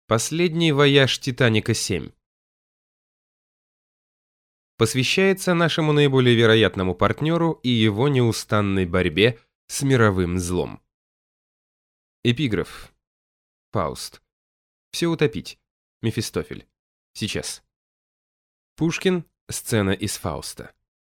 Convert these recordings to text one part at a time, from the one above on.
Последний вояж Титаника-7. Посвящается нашему наиболее вероятному партнеру и его неустанной борьбе с мировым злом. Эпиграф. Фауст. Все утопить. Мефистофель. Сейчас. Пушкин. Сцена из Фауста.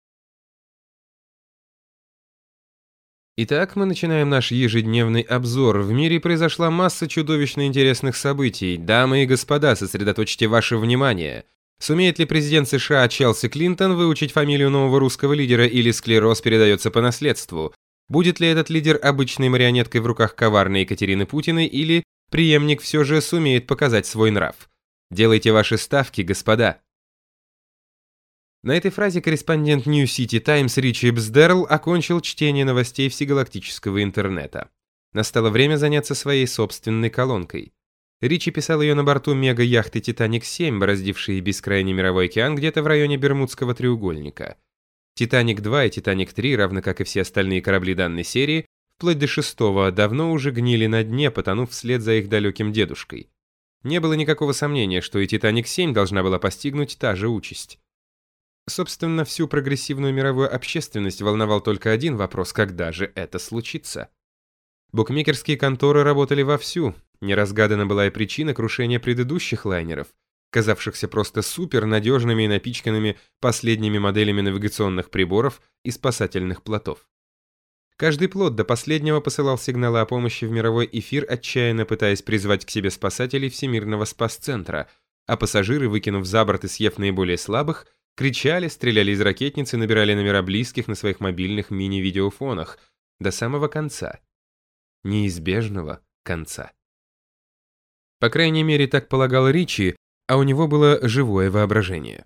Итак, мы начинаем наш ежедневный обзор. В мире произошла масса чудовищно интересных событий. Дамы и господа, сосредоточьте ваше внимание. Сумеет ли президент США Челси Клинтон выучить фамилию нового русского лидера или склероз передается по наследству? Будет ли этот лидер обычной марионеткой в руках коварной Екатерины Путиной или преемник все же сумеет показать свой нрав? Делайте ваши ставки, господа. На этой фразе корреспондент New City Times Ричи Бздерл окончил чтение новостей всегалактического интернета. Настало время заняться своей собственной колонкой. Ричи писал ее на борту мега-яхты «Титаник-7», бороздившей бескрайний мировой океан где-то в районе Бермудского треугольника. «Титаник-2» и «Титаник-3», равно как и все остальные корабли данной серии, вплоть до 6-го, давно уже гнили на дне, потонув вслед за их далеким дедушкой. Не было никакого сомнения, что и «Титаник-7» должна была постигнуть та же участь. Собственно, всю прогрессивную мировую общественность волновал только один вопрос: когда же это случится? Букмекерские конторы работали вовсю, неразгадана была и причина крушения предыдущих лайнеров, казавшихся просто супернадежными и напичканными последними моделями навигационных приборов и спасательных плотов. Каждый плот до последнего посылал сигналы о помощи в мировой эфир, отчаянно пытаясь призвать к себе спасателей Всемирного спасцентра, а пассажиры, выкинув за борт и съев наиболее слабых, кричали, стреляли из ракетниц и набирали номера близких на своих мобильных мини-видеофонах до самого конца. Неизбежного конца. По крайней мере, так полагал Ричи, а у него было живое воображение.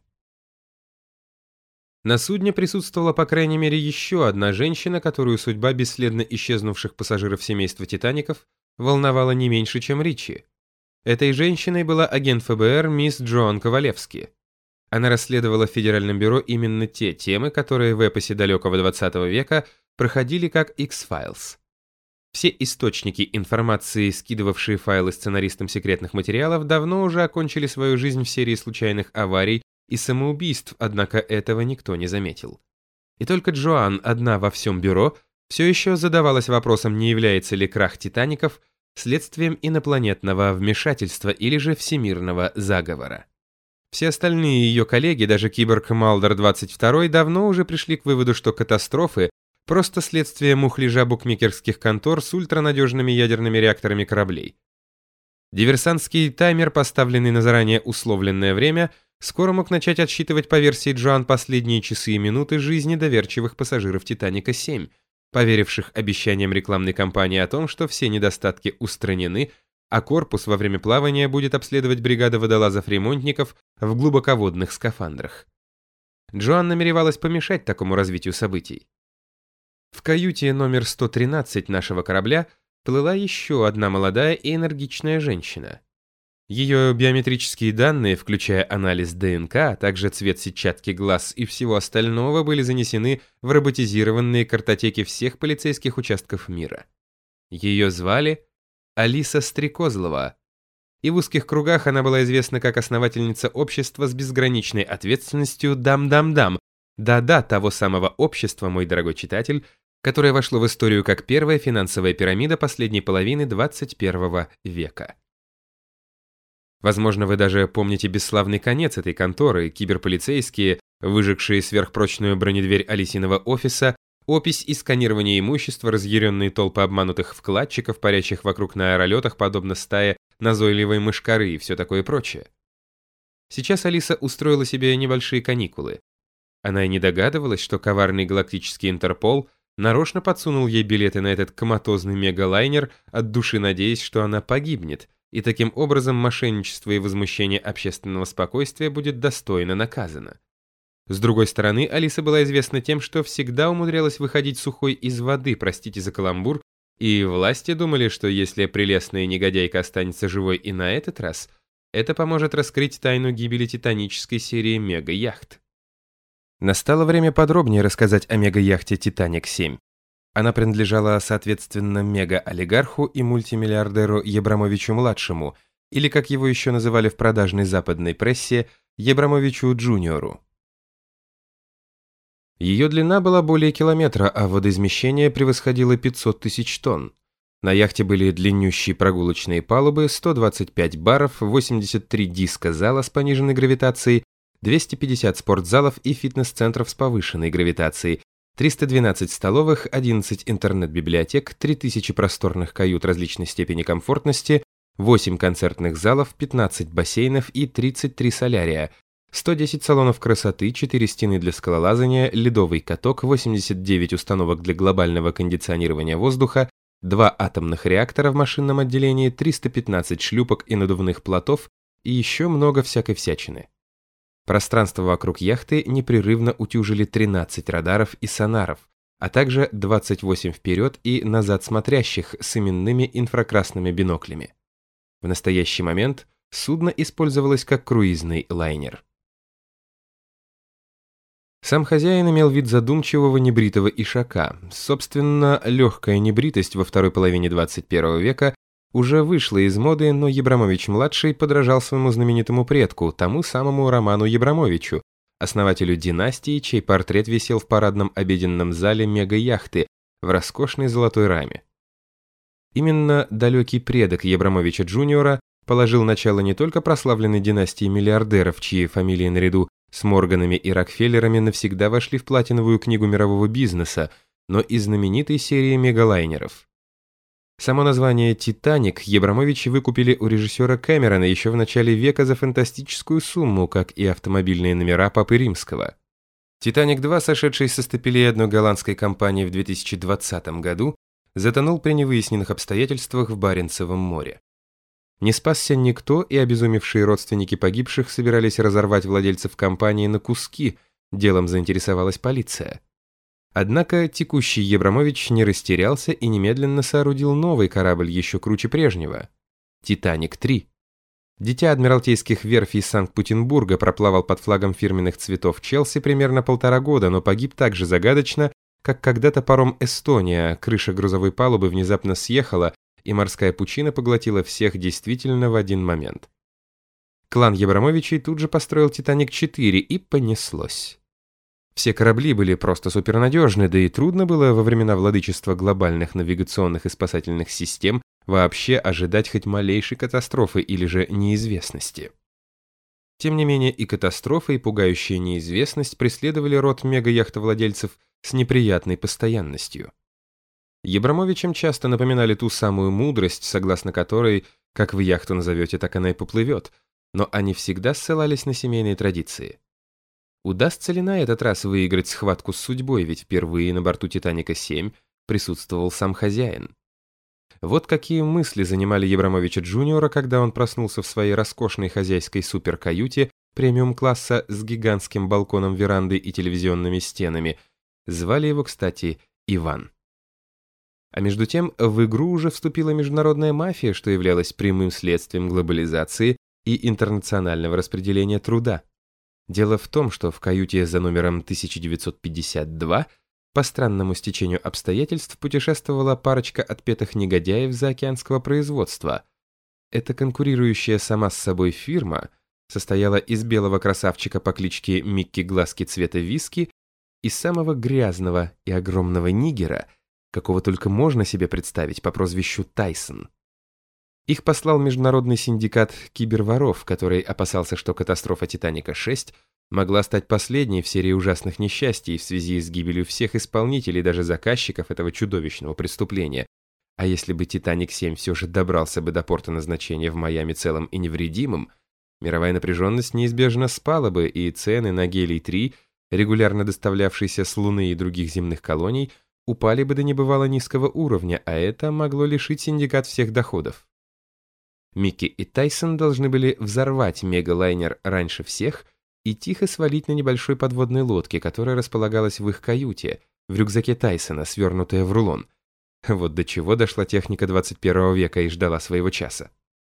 На судне присутствовала по крайней мере еще одна женщина, которую судьба бесследно исчезнувших пассажиров семейства «Титаников» волновала не меньше, чем Ричи. Этой женщиной была агент ФБР мисс Джоан Ковалевски. Она расследовала в Федеральном бюро именно те темы, которые в эпосе далекого 20 века проходили как X-Files. Все источники информации, скидывавшие файлы сценаристам секретных материалов, давно уже окончили свою жизнь в серии случайных аварий и самоубийств, однако этого никто не заметил. И только Джоан, одна во всем бюро, все еще задавалась вопросом, не является ли крах «Титаников» следствием инопланетного вмешательства или же всемирного заговора. Все остальные ее коллеги, даже киборг Малдер-22, давно уже пришли к выводу, что катастрофы – просто следствие мухляжа букмекерских контор с ультранадежными ядерными реакторами кораблей. Диверсантский таймер, поставленный на заранее условленное время, скоро мог начать отсчитывать по версии Джоан последние часы и минуты жизни доверчивых пассажиров «Титаника-7», поверивших обещаниям рекламной кампании о том, что все недостатки устранены, а корпус во время плавания будет обследовать бригада водолазов-ремонтников в глубоководных скафандрах. Джоан намеревалась помешать такому развитию событий. В каюте номер 113 нашего корабля плыла еще одна молодая и энергичная женщина. Ее биометрические данные, включая анализ ДНК, а также цвет сетчатки глаз и всего остального, были занесены в роботизированные картотеки всех полицейских участков мира. Ее звали Алиса Стрекозлова, и в узких кругах она была известна как основательница общества с безграничной ответственностью «Дам-дам-дам», да-да, того самого общества, мой дорогой читатель, которое вошло в историю как первая финансовая пирамида последней половины 21 века. Возможно, вы даже помните бесславный конец этой конторы: киберполицейские, выжегшие сверхпрочную бронедверь Алисиного офиса, опись и сканирование имущества, разъяренные толпы обманутых вкладчиков, парящих вокруг на аэролетах, подобно стае назойливой мышкары и все такое прочее. Сейчас Алиса устроила себе небольшие каникулы. Она и не догадывалась, что коварный галактический Интерпол нарочно подсунул ей билеты на этот коматозный мегалайнер, от души надеясь, что она погибнет, и таким образом мошенничество и возмущение общественного спокойствия будет достойно наказано. С другой стороны, Алиса была известна тем, что всегда умудрялась выходить сухой из воды, простите за каламбур, и власти думали, что если прелестная негодяйка останется живой и на этот раз, это поможет раскрыть тайну гибели титанической серии мега-яхт. Настало время подробнее рассказать о мега-яхте «Титаник-7». Она принадлежала, соответственно, мега-олигарху и мультимиллиардеру Ебрамовичу-младшему или, как его еще называли в продажной западной прессе, Ебрамовичу Джуниору. Ее длина была более километра, а водоизмещение превосходило 500 тысяч тонн. На яхте были длиннющие прогулочные палубы, 125 баров, 83 диска зала с пониженной гравитацией, 250 спортзалов и фитнес-центров с повышенной гравитацией, 312 столовых, 11 интернет-библиотек, 3000 просторных кают различной степени комфортности, 8 концертных залов, 15 бассейнов и 33 солярия, 110 салонов красоты, 4 стены для скалолазания, ледовый каток, 89 установок для глобального кондиционирования воздуха, 2 атомных реактора в машинном отделении, 315 шлюпок и надувных плотов и еще много всякой всячины. Пространство вокруг яхты непрерывно утюжили 13 радаров и сонаров, а также 28 вперед и назад смотрящих с именными инфракрасными биноклями. В настоящий момент судно использовалось как круизный лайнер. Сам хозяин имел вид задумчивого небритого ишака. Собственно, легкая небритость во второй половине 21 века уже вышла из моды, но Ебрамович-младший подражал своему знаменитому предку, тому самому Роману Ебрамовичу, основателю династии, чей портрет висел в парадном обеденном зале мега-яхты в роскошной золотой раме. Именно далекий предок Ебрамовича Джуниора положил начало не только прославленной династии миллиардеров, чьи фамилии наряду с Морганами и Рокфеллерами навсегда вошли в платиновую книгу мирового бизнеса, но и знаменитой серии мегалайнеров. Само название «Титаник» Ебрамовичи выкупили у режиссера Кэмерона еще в начале века за фантастическую сумму, как и автомобильные номера Папы Римского. «Титаник-2», сошедший со стапелей одной голландской компании в 2020 году, затонул при невыясненных обстоятельствах в Баренцевом море. Не спасся никто, и обезумевшие родственники погибших собирались разорвать владельцев компании на куски, делом заинтересовалась полиция. Однако текущий Ебрамович не растерялся и немедленно соорудил новый корабль еще круче прежнего – «Титаник-3». Дитя адмиралтейских верфей Санкт-Петербурга проплавал под флагом фирменных цветов Челси примерно 1,5 года, но погиб так же загадочно, как когда-то паром «Эстония», крыша грузовой палубы внезапно съехала, и морская пучина поглотила всех действительно в один момент. Клан Ебрамовичей тут же построил «Титаник-4» и понеслось. Все корабли были просто супернадежны, да и трудно было во времена владычества глобальных навигационных и спасательных систем вообще ожидать хоть малейшей катастрофы или же неизвестности. Тем не менее и катастрофа, и пугающая неизвестность преследовали род мега-яхтовладельцев с неприятной постоянностью. Ебрамовичам часто напоминали ту самую мудрость, согласно которой, как вы яхту назовете, так она и поплывет, но они всегда ссылались на семейные традиции. Удастся ли на этот раз выиграть схватку с судьбой, ведь впервые на борту «Титаника-7» присутствовал сам хозяин? Вот какие мысли занимали Ебрамовича Джуниора, когда он проснулся в своей роскошной хозяйской суперкаюте премиум-класса с гигантским балконом верандой и телевизионными стенами. Звали его, кстати, Иван. А между тем в игру уже вступила международная мафия, что являлось прямым следствием глобализации и интернационального распределения труда. Дело в том, что в каюте за номером 1952 по странному стечению обстоятельств путешествовала парочка отпетых негодяев заокеанского производства. Эта конкурирующая сама с собой фирма состояла из белого красавчика по кличке Микки Глазки цвета виски и самого грязного и огромного нигера, какого только можно себе представить, по прозвищу Тайсон. Их послал международный синдикат киберворов, который опасался, что катастрофа «Титаника-6» могла стать последней в серии ужасных несчастий в связи с гибелью всех исполнителей, даже заказчиков этого чудовищного преступления. А если бы «Титаник-7» все же добрался бы до порта назначения в Майами целым и невредимым, мировая напряженность неизбежно спала бы, и цены на гелий-3, регулярно доставлявшиеся с Луны и других земных колоний, упали бы до небывало низкого уровня, а это могло лишить синдикат всех доходов. Микки и Тайсон должны были взорвать мегалайнер раньше всех и тихо свалить на небольшой подводной лодке, которая располагалась в их каюте, в рюкзаке Тайсона, свернутая в рулон. Вот до чего дошла техника 21 века и ждала своего часа.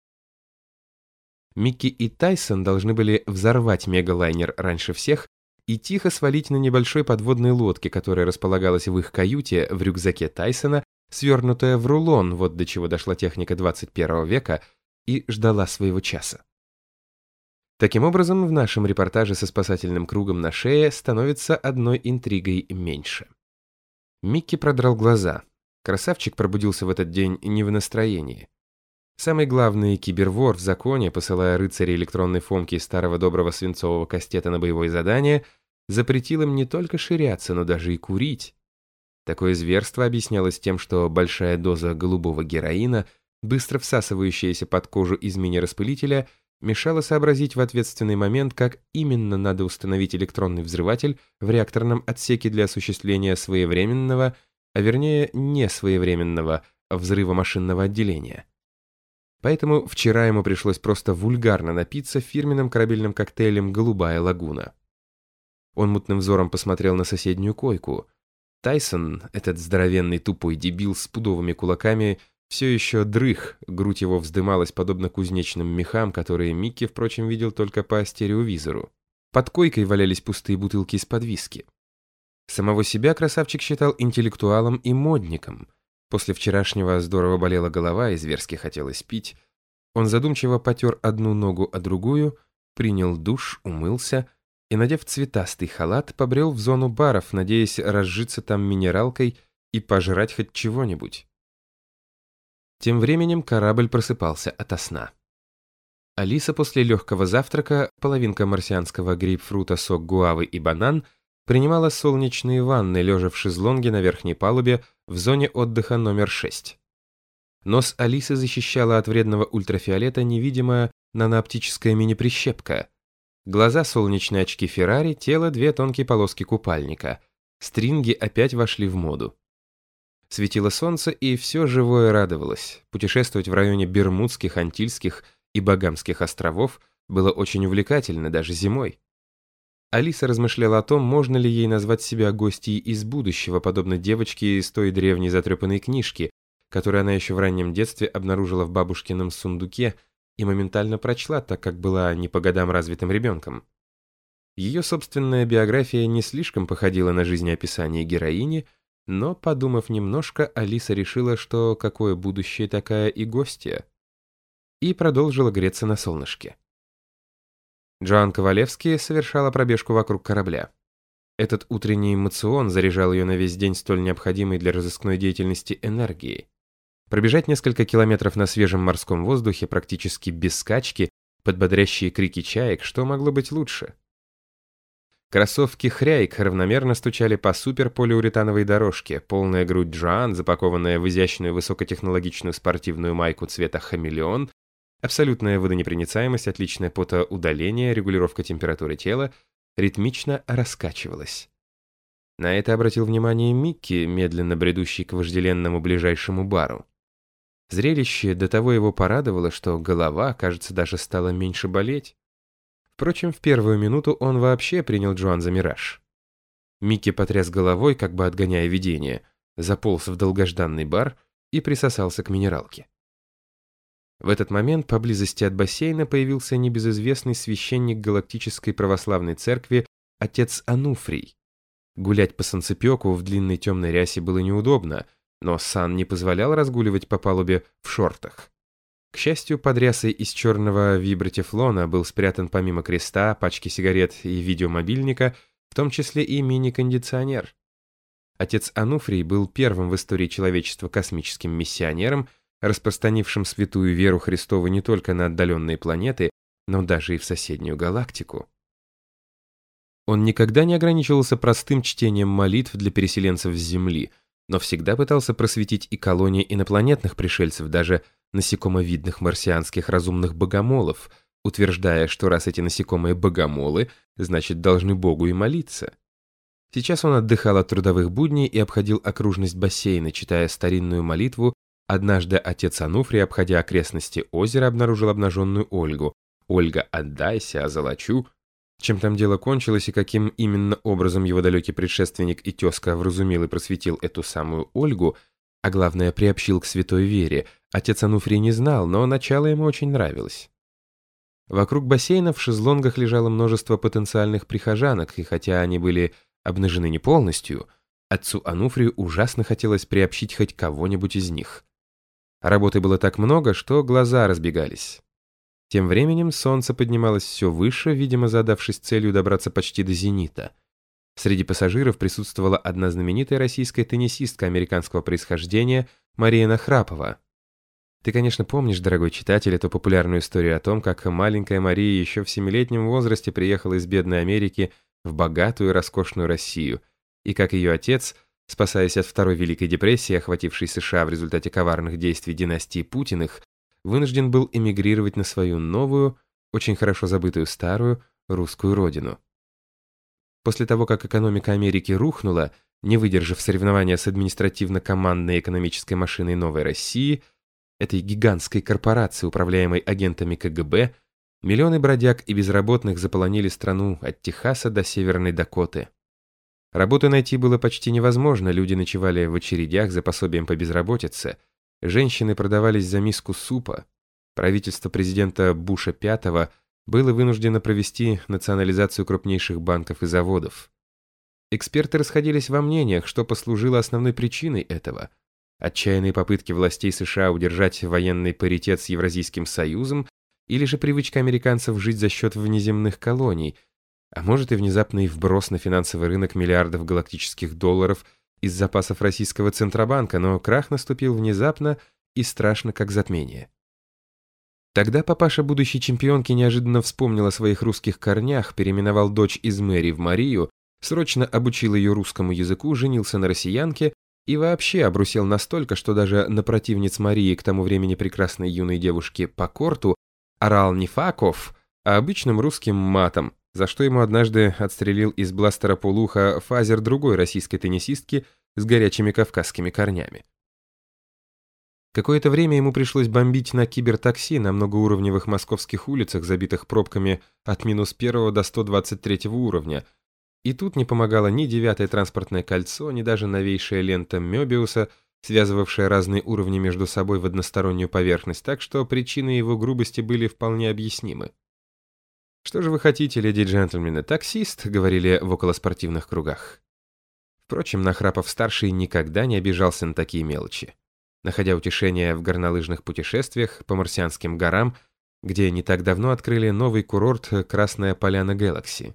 Микки и Тайсон должны были взорвать мегалайнер раньше всех и тихо свалить на небольшой подводной лодке, которая располагалась в их каюте, в рюкзаке Тайсона, свернутая в рулон, вот до чего дошла техника 21 века, и ждала своего часа. Таким образом, в нашем репортаже со спасательным кругом на шее становится одной интригой меньше. Микки продрал глаза. Красавчик пробудился в этот день не в настроении. Самый главный кибервор в законе, посылая рыцарей электронной фомки из старого доброго свинцового кастета на боевое задание, запретил им не только ширяться, но даже и курить. Такое зверство объяснялось тем, что большая доза голубого героина, быстро всасывающаяся под кожу из мини-распылителя, мешала сообразить в ответственный момент, как именно надо установить электронный взрыватель в реакторном отсеке для осуществления своевременного, а вернее не своевременного, взрыва машинного отделения. Поэтому вчера ему пришлось просто вульгарно напиться фирменным корабельным коктейлем «Голубая лагуна». Он мутным взором посмотрел на соседнюю койку. Тайсон, этот здоровенный тупой дебил с пудовыми кулаками, все еще дрых, грудь его вздымалась подобно кузнечным мехам, которые Микки, впрочем, видел только по стереовизору. Под койкой валялись пустые бутылки из-под виски. Самого себя красавчик считал интеллектуалом и модником. После вчерашнего здорово болела голова и зверски хотелось пить. Он задумчиво потер одну ногу о другую, принял душ, умылся и, надев цветастый халат, побрел в зону баров, надеясь разжиться там минералкой и пожрать хоть чего-нибудь. Тем временем корабль просыпался ото сна. Алиса после легкого завтрака, половинка марсианского грейпфрута, сок гуавы и банан, принимала солнечные ванны, лежа в шезлонге на верхней палубе в зоне отдыха номер 6. Нос Алисы защищала от вредного ультрафиолета невидимая нанооптическая мини-прищепка. Глаза — солнечные очки Феррари, тело — 2 тонкие полоски купальника. Стринги опять вошли в моду. Светило солнце, и все живое радовалось. Путешествовать в районе Бермудских, Антильских и Багамских островов было очень увлекательно даже зимой. Алиса размышляла о том, можно ли ей назвать себя гостьей из будущего, подобно девочке из той древней затрепанной книжки, которую она еще в раннем детстве обнаружила в бабушкином сундуке и моментально прочла, так как была не по годам развитым ребенком. Ее собственная биография не слишком походила на жизнеописание героини, но, подумав немножко, Алиса решила, что какое будущее, такая и гостья, и продолжила греться на солнышке. Джоан Ковалевский совершала пробежку вокруг корабля. Этот утренний эмоцион заряжал ее на весь день столь необходимой для разыскной деятельности энергией. Пробежать несколько километров на свежем морском воздухе практически без скачки, под бодрящие крики чаек, что могло быть лучше? Кроссовки Хряйк равномерно стучали по суперполиуретановой дорожке, полная грудь Джоан, запакованная в изящную высокотехнологичную спортивную майку цвета хамелеон, абсолютная водонепроницаемость, отличное потоудаление, регулировка температуры тела, ритмично раскачивалась. На это обратил внимание Микки, медленно бредущий к вожделенному ближайшему бару. Зрелище до того его порадовало, что голова, кажется, даже стала меньше болеть. Впрочем, в первую минуту он вообще принял Джоан за мираж. Микки потряс головой, как бы отгоняя видение, заполз в долгожданный бар и присосался к минералке. В этот момент поблизости от бассейна появился небезызвестный священник Галактической Православной Церкви отец Ануфрий. Гулять по санцепёку в длинной темной рясе было неудобно, но сан не позволял разгуливать по палубе в шортах. К счастью, под рясой из черного вибротефлона был спрятан помимо креста, пачки сигарет и видеомобильника, в том числе и мини-кондиционер. Отец Ануфрий был первым в истории человечества космическим миссионером, распространившим святую веру Христову не только на отдаленные планеты, но даже и в соседнюю галактику. Он никогда не ограничивался простым чтением молитв для переселенцев с Земли, но всегда пытался просветить и колонии инопланетных пришельцев, даже насекомовидных марсианских разумных богомолов, утверждая, что раз эти насекомые богомолы, значит, должны Богу и молиться. Сейчас он отдыхал от трудовых будней и обходил окружность бассейна, читая старинную молитву. Однажды отец Ануфрий, обходя окрестности озера, обнаружил обнаженную Ольгу. «Ольга, отдайся, озолочу». Чем там дело кончилось и каким именно образом его далекий предшественник и тезка вразумил и просветил эту самую Ольгу, а главное, приобщил к святой вере, отец Ануфрий не знал, но начало ему очень нравилось. Вокруг бассейна в шезлонгах лежало множество потенциальных прихожанок, и хотя они были обнажены не полностью, отцу Ануфрию ужасно хотелось приобщить хоть кого-нибудь из них. Работы было так много, что глаза разбегались. Тем временем солнце поднималось все выше, видимо, задавшись целью добраться почти до зенита. Среди пассажиров присутствовала одна знаменитая российская теннисистка американского происхождения Мария Нахрапова. Ты, конечно, помнишь, дорогой читатель, эту популярную историю о том, как маленькая Мария еще в 7-летнем возрасте приехала из бедной Америки в богатую и роскошную Россию, и как ее отец, спасаясь от Второй Великой депрессии, охватившей США в результате коварных действий династии Путиных, вынужден был эмигрировать на свою новую, очень хорошо забытую старую, русскую родину. После того, как экономика Америки рухнула, не выдержав соревнования с административно-командной экономической машиной Новой России, этой гигантской корпорации, управляемой агентами КГБ, миллионы бродяг и безработных заполонили страну от Техаса до Северной Дакоты. Работу найти было почти невозможно, люди ночевали в очередях за пособием по безработице, женщины продавались за миску супа, правительство президента Буша V было вынуждено провести национализацию крупнейших банков и заводов. Эксперты расходились во мнениях, что послужило основной причиной этого. Отчаянные попытки властей США удержать военный паритет с Евразийским Союзом или же привычка американцев жить за счет внеземных колоний, а может и внезапный вброс на финансовый рынок миллиардов галактических долларов из запасов российского Центробанка, но крах наступил внезапно и страшно как затмение. Тогда папаша будущей чемпионки неожиданно вспомнил о своих русских корнях, переименовал дочь из Мэри в Марию, срочно обучил ее русскому языку, женился на россиянке и вообще обрусел настолько, что даже на противниц Марии, к тому времени прекрасной юной девушке по корту, орал не Факов, а обычным русским матом, за что ему однажды отстрелил из бластера полуха фазер другой российской теннисистки с горячими кавказскими корнями. Какое-то время ему пришлось бомбить на кибертакси на многоуровневых московских улицах, забитых пробками от -1 до 123 уровня. И тут не помогало ни 9-е транспортное кольцо, ни даже новейшая лента Мёбиуса, связывавшая разные уровни между собой в одностороннюю поверхность, так что причины его грубости были вполне объяснимы. «Что же вы хотите, леди и джентльмены, таксист?» — говорили в околоспортивных кругах. Впрочем, Нахрапов-старший никогда не обижался на такие мелочи, находя утешение в горнолыжных путешествиях по марсианским горам, где не так давно открыли новый курорт Красная Поляна Гэлакси.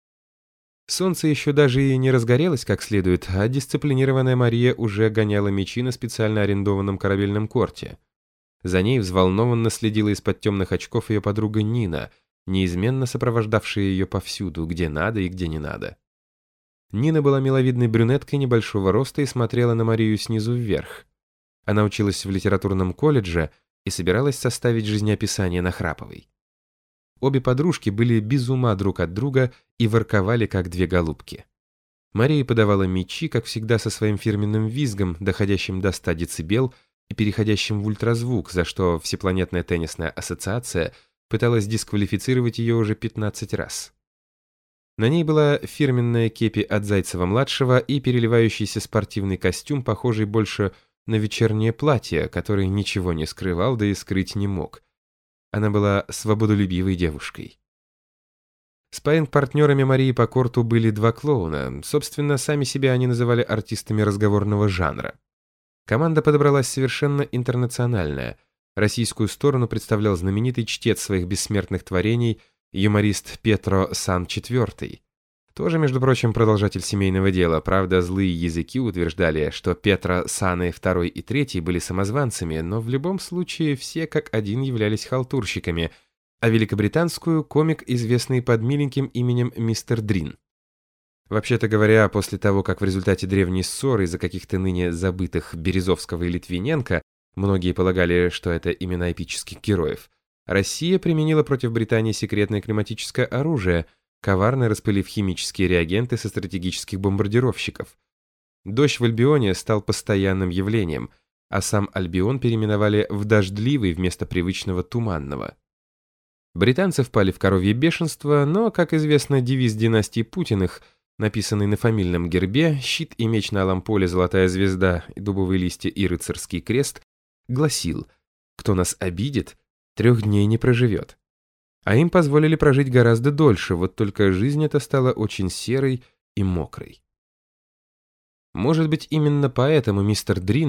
Солнце еще даже и не разгорелось как следует, а дисциплинированная Мария уже гоняла мячи на специально арендованном корабельном корте. За ней взволнованно следила из-под темных очков ее подруга Нина, неизменно сопровождавшая ее повсюду, где надо и где не надо. Нина была миловидной брюнеткой небольшого роста и смотрела на Марию снизу вверх. Она училась в литературном колледже и собиралась составить жизнеописание Нахраповой. Обе подружки были без ума друг от друга и ворковали, как две голубки. Мария подавала мячи, как всегда, со своим фирменным визгом, доходящим до 100 децибел и переходящим в ультразвук, за что Всепланетная теннисная ассоциация пыталась дисквалифицировать ее уже 15 раз. На ней была фирменная кепи от Зайцева-младшего и переливающийся спортивный костюм, похожий больше на вечернее платье, который ничего не скрывал, да и скрыть не мог. Она была свободолюбивой девушкой. Спарринг-партнерами Марии по корту были два клоуна. Собственно, сами себя они называли артистами разговорного жанра. Команда подобралась совершенно интернациональная. Российскую сторону представлял знаменитый чтец своих бессмертных творений, юморист Петро Сан IV. Тоже, между прочим, продолжатель семейного дела. Правда, злые языки утверждали, что Петро Саны II и III были самозванцами, но в любом случае все как один являлись халтурщиками, а великобританскую — комик, известный под миленьким именем Мистер Дрин. Вообще-то говоря, после того, как в результате древней ссоры из-за каких-то ныне забытых Березовского и Литвиненко, многие полагали, что это имена эпических героев, Россия применила против Британии секретное климатическое оружие, коварно распылив химические реагенты со стратегических бомбардировщиков. Дождь в Альбионе стал постоянным явлением, а сам Альбион переименовали в дождливый вместо привычного туманного. Британцы впали в коровье бешенство, но, как известно, девиз династии Путиных, написанный на фамильном гербе, щит и меч на алом поле, золотая звезда, дубовые листья и рыцарский крест, гласил: «Кто нас обидит, 3 дней не проживет». А им позволили прожить гораздо дольше, вот только жизнь эта стала очень серой и мокрой. Может быть, именно поэтому мистер Дрин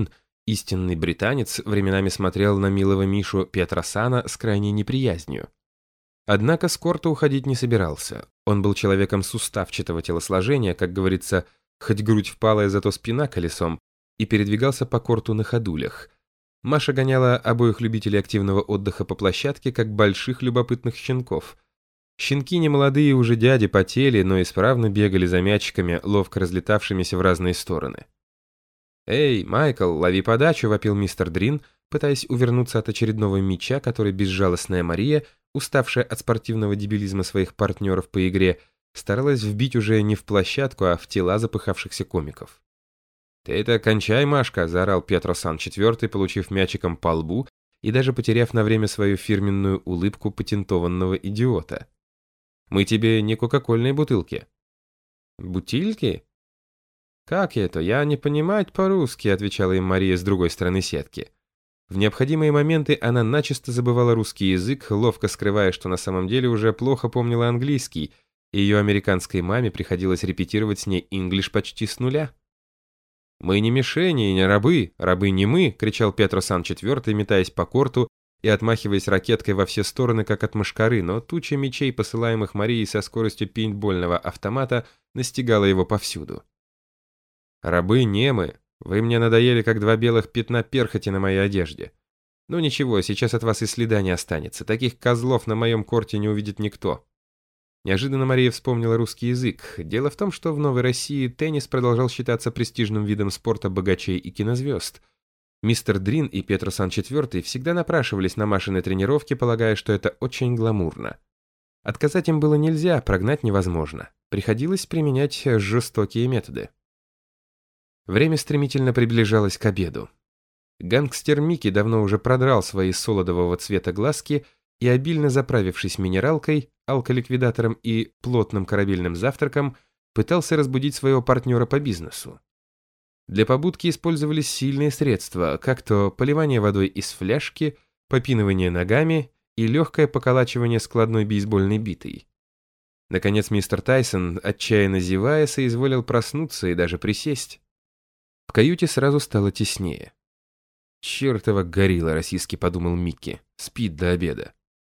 Истинный британец временами смотрел на милого Мишу Петросана с крайней неприязнью. Однако с корта уходить не собирался. Он был человеком суставчатого телосложения, как говорится, хоть грудь впалая, зато спина колесом, и передвигался по корту на ходулях. Маша гоняла обоих любителей активного отдыха по площадке, как больших любопытных щенков. Щенки немолодые уже дяди потели, но исправно бегали за мячиками, ловко разлетавшимися в разные стороны. «Эй, Майкл, лови подачу!» — вопил мистер Дрин, пытаясь увернуться от очередного мяча, который безжалостная Мария, уставшая от спортивного дебилизма своих партнеров по игре, старалась вбить уже не в площадку, а в тела запыхавшихся комиков. «Ты это кончай, Машка!» — заорал Петросан IV, получив мячиком по лбу и даже потеряв на время свою фирменную улыбку патентованного идиота. «Мы тебе не кока-кольные бутылки». «Бутылки? Как это? Я не понимаю по-русски», — отвечала им Мария с другой стороны сетки. В необходимые моменты она начисто забывала русский язык, ловко скрывая, что на самом деле уже плохо помнила английский, и ее американской маме приходилось репетировать с ней инглиш почти с нуля. «Мы не мишени и не рабы, рабы не мы!» — кричал Петросан IV, метаясь по корту и отмахиваясь ракеткой во все стороны, как от мошкары, но туча мечей, посылаемых Марией со скоростью пейнтбольного автомата, настигала его повсюду. «Рабы не мы. Вы мне надоели, как два белых пятна перхоти на моей одежде. Ну ничего, сейчас от вас и следа не останется. Таких козлов на моем корте не увидит никто». Неожиданно Мария вспомнила русский язык. Дело в том, что в Новой России теннис продолжал считаться престижным видом спорта богачей и кинозвезд. Мистер Дрин и Петросан IV всегда напрашивались на Машины тренировки, полагая, что это очень гламурно. Отказать им было нельзя, прогнать невозможно. Приходилось применять жестокие методы. Время стремительно приближалось к обеду. Гангстер Микки давно уже продрал свои солодового цвета глазки и, обильно заправившись минералкой, алколиквидатором и плотным корабельным завтраком, пытался разбудить своего партнера по бизнесу. Для побудки использовались сильные средства, как то поливание водой из фляжки, попинывание ногами и легкое поколачивание складной бейсбольной битой. Наконец мистер Тайсон, отчаянно зевая, соизволил проснуться и даже присесть. В каюте сразу стало теснее. «Чертова горилла», — российски подумал Микки, — «спит до обеда».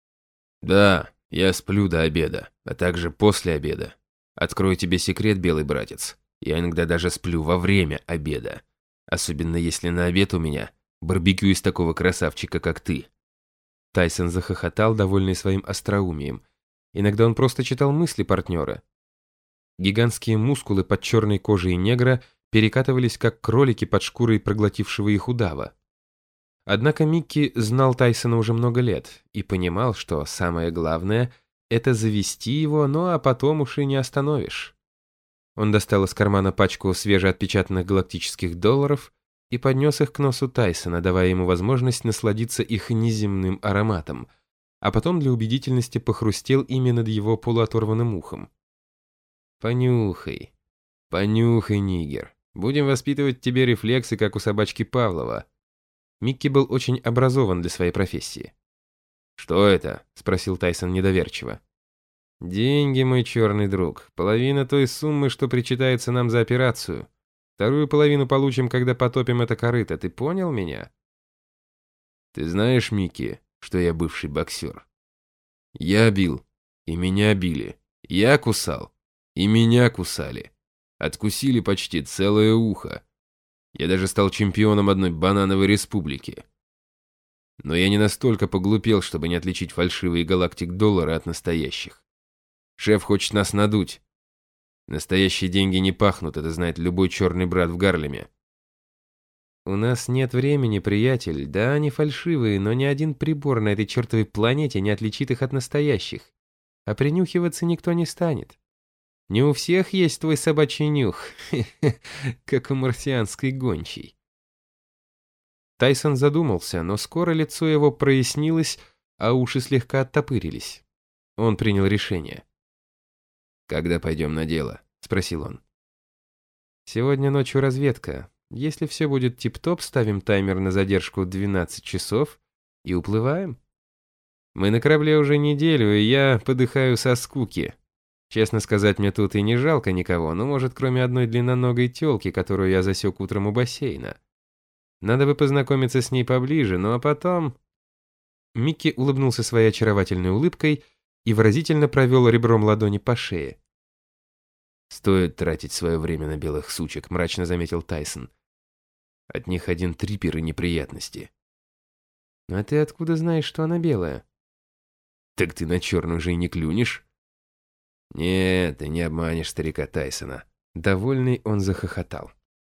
«Да, я сплю до обеда, а также после обеда. Открою тебе секрет, белый братец. Я иногда даже сплю во время обеда. Особенно если на обед у меня барбекю из такого красавчика, как ты». Тайсон захохотал, довольный своим остроумием. Иногда он просто читал мысли партнера. Гигантские мускулы под черной кожей негра перекатывались, как кролики под шкурой проглотившего их удава. Однако Микки знал Тайсона уже много лет и понимал, что самое главное — это завести его, ну а потом уж и не остановишь. Он достал из кармана пачку свежеотпечатанных галактических долларов и поднес их к носу Тайсона, давая ему возможность насладиться их неземным ароматом, а потом для убедительности похрустел ими над его полуоторванным ухом. «Понюхай, понюхай, нигер. Будем воспитывать в тебе рефлексы, как у собачки Павлова». Микки был очень образован для своей профессии. «Что это?» — спросил Тайсон недоверчиво. «Деньги, мой черный друг. Половина той суммы, что причитается нам за операцию. Вторую половину получим, когда потопим это корыто. Ты понял меня?» «Ты знаешь, Микки, что я бывший боксер? Я бил, и меня били. Я кусал, и меня кусали. Откусили почти целое ухо. Я даже стал чемпионом одной банановой республики. Но я не настолько поглупел, чтобы не отличить фальшивые галактик-доллары от настоящих. Шеф хочет нас надуть. Настоящие деньги не пахнут, это знает любой черный брат в Гарлеме». «У нас нет времени, приятель. Да, они фальшивые, но ни один прибор на этой чертовой планете не отличит их от настоящих. А принюхиваться никто не станет. Не у всех есть твой собачий нюх, как у марсианской гончей». Тайсон задумался, но скоро лицо его прояснилось, а уши слегка оттопырились. Он принял решение. «Когда пойдем на дело?» — спросил он. «Сегодня ночью разведка. Если все будет тип-топ, ставим таймер на задержку 12 часов и уплываем. Мы на корабле уже неделю, и я подыхаю со скуки. Честно сказать, мне тут и не жалко никого, но, может, кроме одной длинноногой тёлки, которую я засек утром у бассейна. Надо бы познакомиться с ней поближе, ну а потом...» Микки улыбнулся своей очаровательной улыбкой и выразительно провел ребром ладони по шее. «Стоит тратить свое время на белых сучек», — мрачно заметил Тайсон. «От них один трипер и неприятности». «А ты откуда знаешь, что она белая?» «Так ты на черную же и не клюнешь?» «Нет, ты не обманешь старика Тайсона». Довольный он захохотал.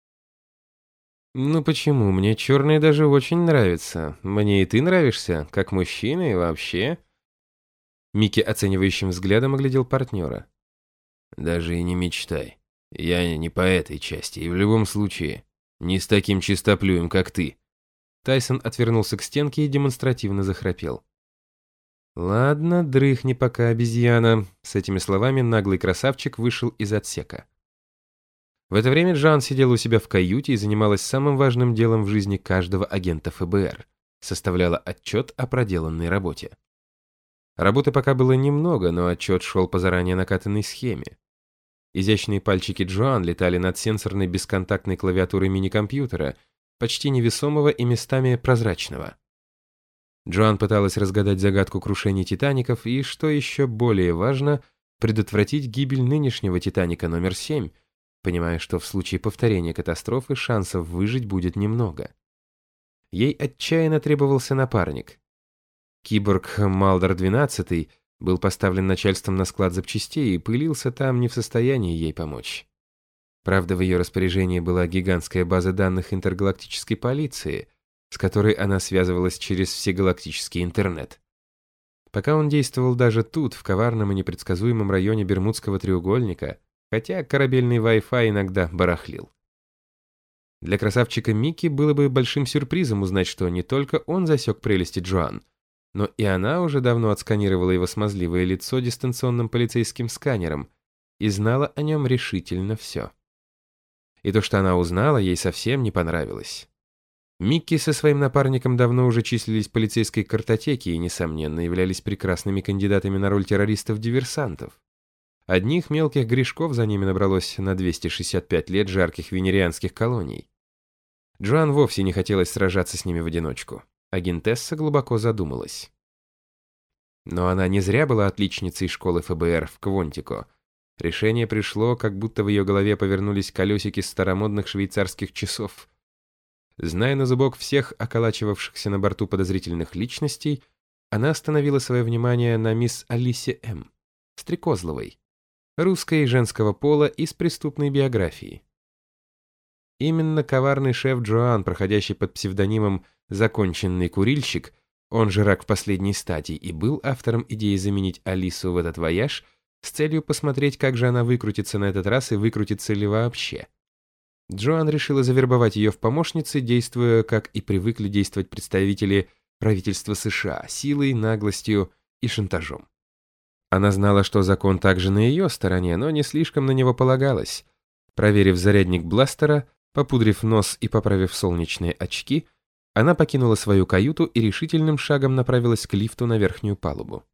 «Ну почему? Мне черные даже очень нравятся. Мне и ты нравишься, как мужчина и вообще». Микки оценивающим взглядом оглядел партнера. «Даже и не мечтай. Я не по этой части, и в любом случае не с таким чистоплюем, как ты». Тайсон отвернулся к стенке и демонстративно захрапел. «Ладно, дрыхни пока, обезьяна». С этими словами наглый красавчик вышел из отсека. В это время Джоан сидела у себя в каюте и занималась самым важным делом в жизни каждого агента ФБР. Составляла отчет о проделанной работе. Работы пока было немного, но отчет шел по заранее накатанной схеме. Изящные пальчики Джоан летали над сенсорной бесконтактной клавиатурой мини-компьютера, почти невесомого и местами прозрачного. Джоан пыталась разгадать загадку крушения «Титаников» и, что еще более важно, предотвратить гибель нынешнего «Титаника» номер 7, понимая, что в случае повторения катастрофы шансов выжить будет немного. Ей отчаянно требовался напарник. Киборг Малдер-12 был поставлен начальством на склад запчастей и пылился там не в состоянии ей помочь. Правда, в ее распоряжении была гигантская база данных интергалактической полиции, с которой она связывалась через всегалактический интернет. Пока он действовал даже тут, в коварном и непредсказуемом районе Бермудского треугольника, хотя корабельный Wi-Fi иногда барахлил. Для красавчика Микки было бы большим сюрпризом узнать, что не только он засек прелести Джоан, но и она уже давно отсканировала его смазливое лицо дистанционным полицейским сканером и знала о нем решительно все. И то, что она узнала, ей совсем не понравилось. Микки со своим напарником давно уже числились в полицейской картотеке и, несомненно, являлись прекрасными кандидатами на роль террористов-диверсантов. Одних мелких грешков за ними набралось на 265 лет жарких венерианских колоний. Джоан вовсе не хотелось сражаться с ними в одиночку. Агентесса глубоко задумалась. Но она не зря была отличницей школы ФБР в Квонтико. Решение пришло, как будто в ее голове повернулись колесики старомодных швейцарских часов. Зная на зубок всех околачивавшихся на борту подозрительных личностей, она остановила свое внимание на мисс Алисе М. Стрекозловой, русской женского пола и с преступной биографией. Именно коварный шеф Джоан, проходящий под псевдонимом «Законченный курильщик», он же рак в последней стадии, и был автором идеи заменить Алису в этот вояж с целью посмотреть, как же она выкрутится на этот раз и выкрутится ли вообще. Джоан решила завербовать ее в помощницы, действуя, как и привыкли действовать представители правительства США, силой, наглостью и шантажом. Она знала, что закон также на ее стороне, но не слишком на него полагалась. Проверив зарядник бластера, попудрив нос и поправив солнечные очки, она покинула свою каюту и решительным шагом направилась к лифту на верхнюю палубу.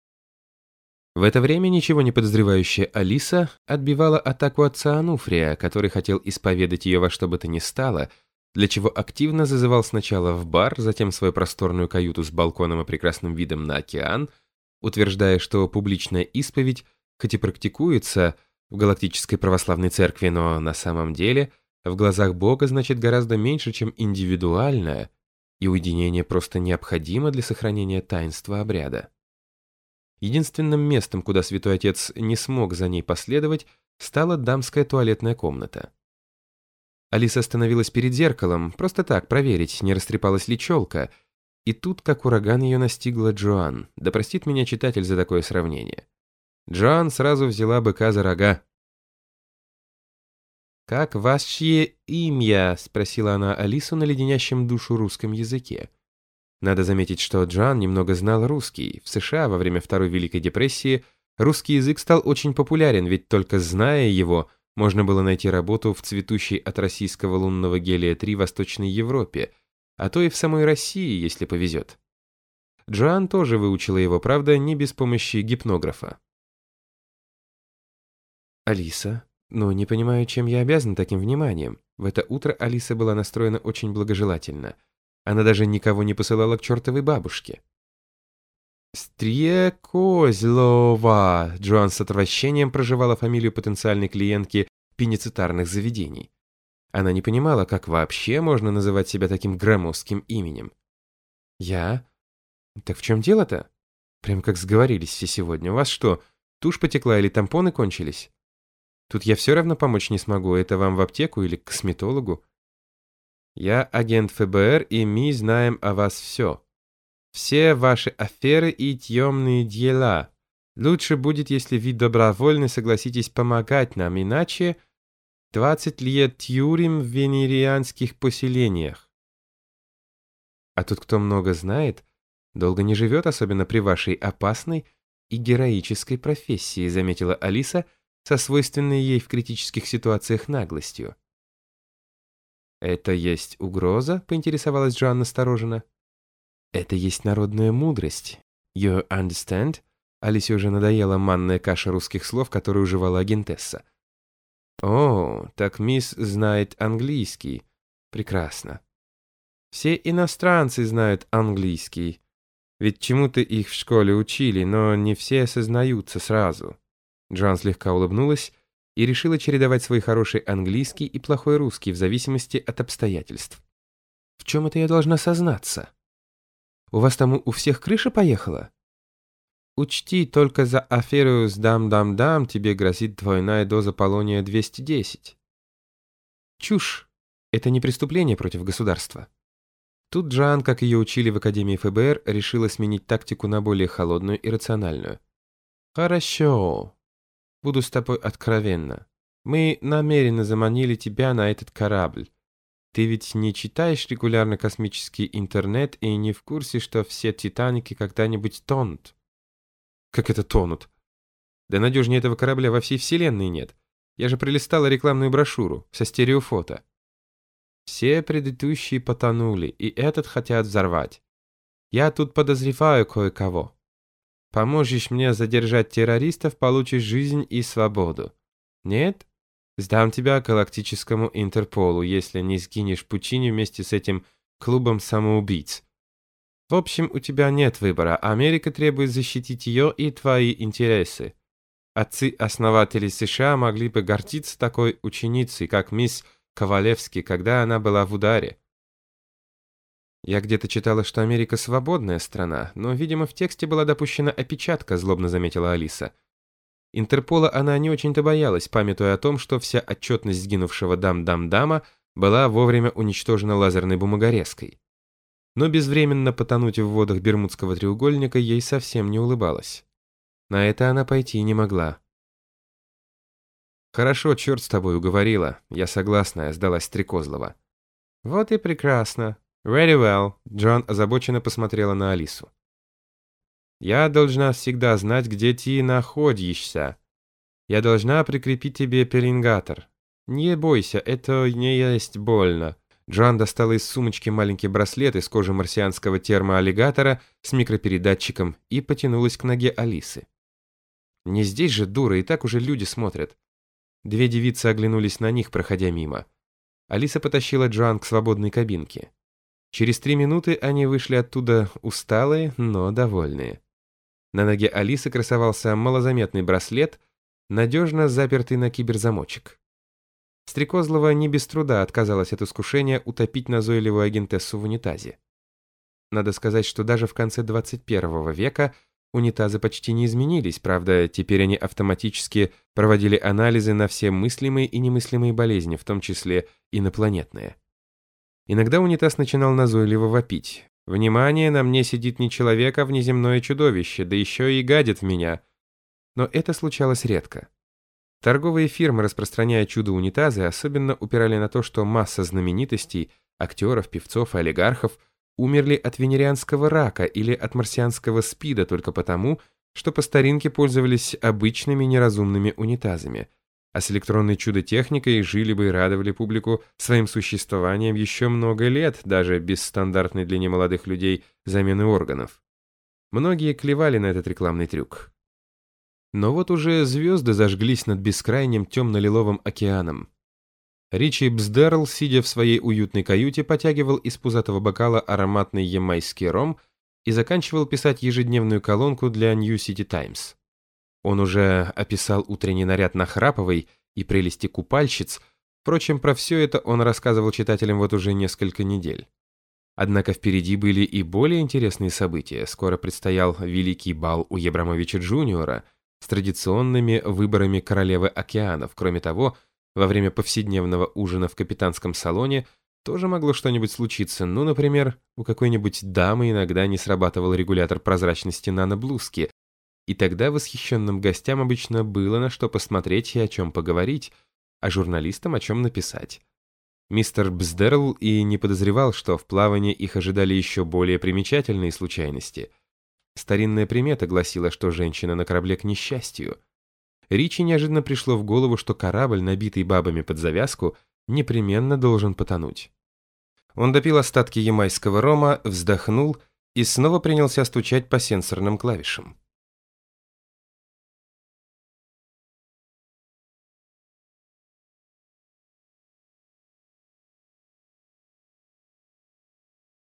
В это время ничего не подозревающая Алиса отбивала атаку отца Ануфрия, который хотел исповедать ее во что бы то ни стало, для чего активно зазывал сначала в бар, затем в свою просторную каюту с балконом и прекрасным видом на океан, утверждая, что публичная исповедь, хоть и практикуется в Галактической Православной Церкви, но на самом деле в глазах Бога значит гораздо меньше, чем индивидуальное, и уединение просто необходимо для сохранения таинства обряда. Единственным местом, куда святой отец не смог за ней последовать, стала дамская туалетная комната. Алиса остановилась перед зеркалом, просто так, проверить, не растрепалась ли челка, и тут, как ураган, ее настигла Джоан. Да простит меня читатель за такое сравнение. Джоан сразу взяла быка за рога. «Как ваше имя?» — спросила она Алису на леденящем душу русском языке. Надо заметить, что Джоан немного знал русский. В США во время Второй Великой депрессии русский язык стал очень популярен, ведь только зная его, можно было найти работу в цветущей от российского лунного гелия-3 Восточной Европе, а то и в самой России, если повезет. Джоан тоже выучила его, правда, не без помощи гипнографа. «Алиса, ну не понимаю, чем я обязан таким вниманием. В это утро Алиса была настроена очень благожелательно. Она даже никого не посылала к чертовой бабушке. «Стрекозлова!» Джоан с отвращением проживала фамилию потенциальной клиентки пеницитарных заведений. Она не понимала, как вообще можно называть себя таким громоздким именем. «Я? Так в чем дело-то? Прям как сговорились все сегодня. У вас что, тушь потекла или тампоны кончились? Тут я все равно помочь не смогу. Это вам в аптеку или к косметологу?» «Я агент ФБР, и мы знаем о вас все. Все ваши аферы и темные дела. Лучше будет, если вы добровольно согласитесь помогать нам, иначе 20 лет тюрем в венерианских поселениях. А тут кто много знает, долго не живет, особенно при вашей опасной и героической профессии», заметила Алиса со свойственной ей в критических ситуациях наглостью. «Это есть угроза?» — поинтересовалась Джоан настороженно. «Это есть народная мудрость. You understand?» Алисе уже надоела манная каша русских слов, которую уживала агентесса. «О, так мисс знает английский. Прекрасно. Все иностранцы знают английский. Ведь чему-то их в школе учили, но не все осознаются сразу». Джоан слегка улыбнулась и решила чередовать свой хороший английский и плохой русский в зависимости от обстоятельств. «В чем это я должна сознаться? У вас там у всех крыша поехала? Учти, только за аферу с дам-дам-дам тебе грозит двойная доза полония-210. Чушь. Это не преступление против государства». Тут Джоан, как ее учили в Академии ФБР, решила сменить тактику на более холодную и рациональную. «Хорошо. Буду с тобой откровенна. Мы намеренно заманили тебя на этот корабль. Ты ведь не читаешь регулярно космический интернет и не в курсе, что все «Титаники» когда-нибудь тонут?» «Как это тонут? Да надежнее этого корабля во всей вселенной нет. Я же пролистала рекламную брошюру со стереофото. Все предыдущие потонули, и этот хотят взорвать. Я тут подозреваю кое-кого. Поможешь мне задержать террористов, получишь жизнь и свободу. Нет? Сдам тебя галактическому Интерполу, если не сгинешь в пучине вместе с этим клубом самоубийц. В общем, у тебя нет выбора. Америка требует защитить ее и твои интересы. Отцы-основатели США могли бы гордиться такой ученицей, как мисс Ковалевски, когда она была в ударе. «Я где-то читала, что Америка свободная страна, но, видимо, в тексте была допущена опечатка», злобно заметила Алиса. Интерпола она не очень-то боялась, памятуя о том, что вся отчетность сгинувшего дам-дам-дама была вовремя уничтожена лазерной бумагорезкой. Но безвременно потонуть в водах Бермудского треугольника ей совсем не улыбалось. На это она пойти не могла. «Хорошо, черт с тобой, уговорила. Я согласна», — сдалась Стрекозлова. «Вот и прекрасно. Very well», — Джоан озабоченно посмотрела на Алису. «Я должна всегда знать, где ты находишься. Я должна прикрепить тебе пеленгатор. Не бойся, это не есть больно». Джоан достала из сумочки маленький браслет из кожи марсианского термоаллигатора с микропередатчиком и потянулась к ноге Алисы. «Не здесь же, дура, и так уже люди смотрят». Две девицы оглянулись на них, проходя мимо. Алиса потащила Джоан к свободной кабинке. Через 3 минуты они вышли оттуда усталые, но довольные. На ноге Алисы красовался малозаметный браслет, надежно запертый на киберзамочек. Стрекозлова не без труда отказалась от искушения утопить назойливую агентессу в унитазе. Надо сказать, что даже в конце 21 века унитазы почти не изменились, правда, теперь они автоматически проводили анализы на все мыслимые и немыслимые болезни, в том числе инопланетные. Иногда унитаз начинал назойливо вопить. «Внимание, на мне сидит не человек, а внеземное чудовище, да еще и гадит в меня». Но это случалось редко. Торговые фирмы, распространяя чудо-унитазы, особенно упирали на то, что масса знаменитостей, актеров, певцов и олигархов умерли от венерианского рака или от марсианского СПИДа только потому, что по старинке пользовались обычными неразумными унитазами, а с электронной чудо-техникой жили бы и радовали публику своим существованием еще много лет, даже без стандартной для немолодых людей замены органов. Многие клевали на этот рекламный трюк. Но вот уже звезды зажглись над бескрайним темно-лиловым океаном. Ричи Бздерл, сидя в своей уютной каюте, потягивал из пузатого бокала ароматный ямайский ром и заканчивал писать ежедневную колонку для New City Times. Он уже описал утренний наряд Нахраповой и прелести купальщиц, впрочем, про все это он рассказывал читателям вот уже несколько недель. Однако впереди были и более интересные события. Скоро предстоял великий бал у Ябрамовича Джуниора с традиционными выборами королевы океанов. Кроме того, во время повседневного ужина в капитанском салоне тоже могло что-нибудь случиться. Ну, например, у какой-нибудь дамы иногда не срабатывал регулятор прозрачности наноблузки, и тогда восхищенным гостям обычно было на что посмотреть и о чем поговорить, а журналистам о чем написать. Мистер Бздерл и не подозревал, что в плавании их ожидали еще более примечательные случайности. Старинная примета гласила, что женщина на корабле к несчастью. Ричи неожиданно пришло в голову, что корабль, набитый бабами под завязку, непременно должен потонуть. Он допил остатки ямайского рома, вздохнул и снова принялся стучать по сенсорным клавишам.